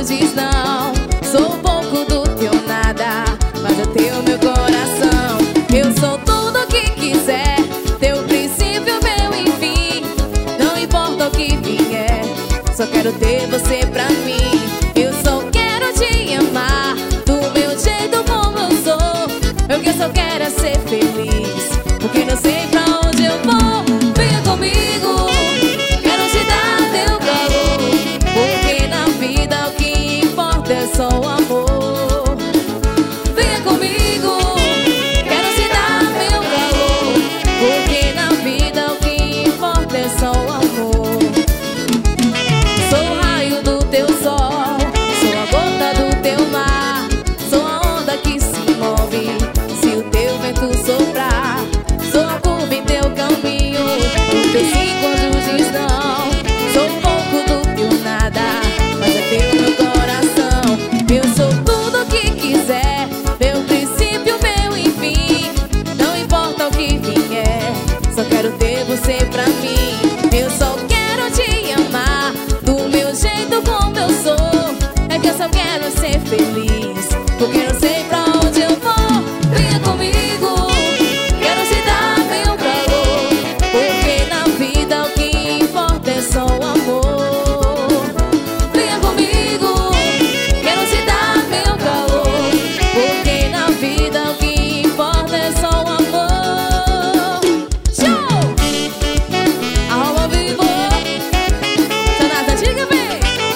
diz não. Sou um pouco do teu nada, mas eu tenho meu coração. Eu sou tudo que quiser, teu princípio, meu enfim. Não importa o que vier, só quero ter você pra mim. Eu só quero te amar do meu jeito como eu sou. O que eu só quero é ser feliz, porque não sei pra onde eu vou. Venha comigo, quero te dar teu calor, porque na vida o que importa é só o amor. Venha comigo, quero te dar meu calor, porque na vida o que importa é só o amor. Sou o raio do teu sol, sou a gota do teu mar, sou a onda que se move se o teu vento soprar. Sou a curva em teu caminho, o teu sim quando diz não. Sou um pouco do teu nada, mas é teu meu coração. Eu sou tudo que quiser, meu princípio, meu enfim. Não importa o que vier, só quero ter você pra mim. Eu só quero te amar do meu jeito como eu sou. É que eu só quero ser feliz, porque não sei pra onde eu vou. Venha comigo, quero te dar meu calor, porque na vida o que importa é só o amor. Venha comigo, quero te dar meu calor, porque na vida o que importa é só o amor. Show! Arroba vivo, Sonata, diga bem.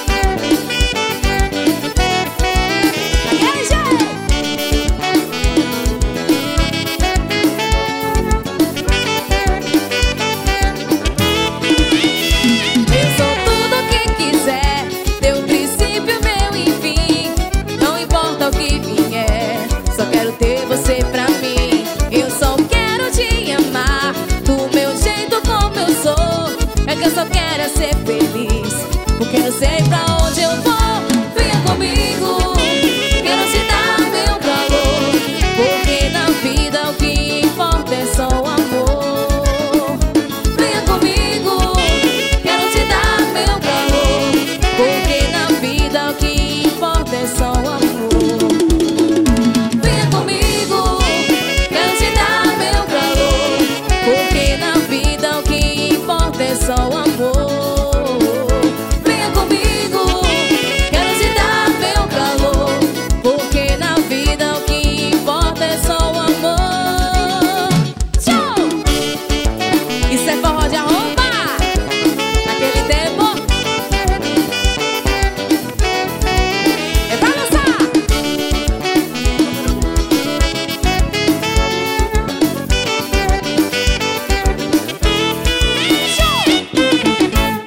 Aquele jeito. Eu sou tudo que quiser, teu princípio, meu enfim. Não importa o que vier, só quero ter você pra mim. Eu só quero te amar do meu jeito como eu sou. É que eu só quero ser feliz, porque não sei pra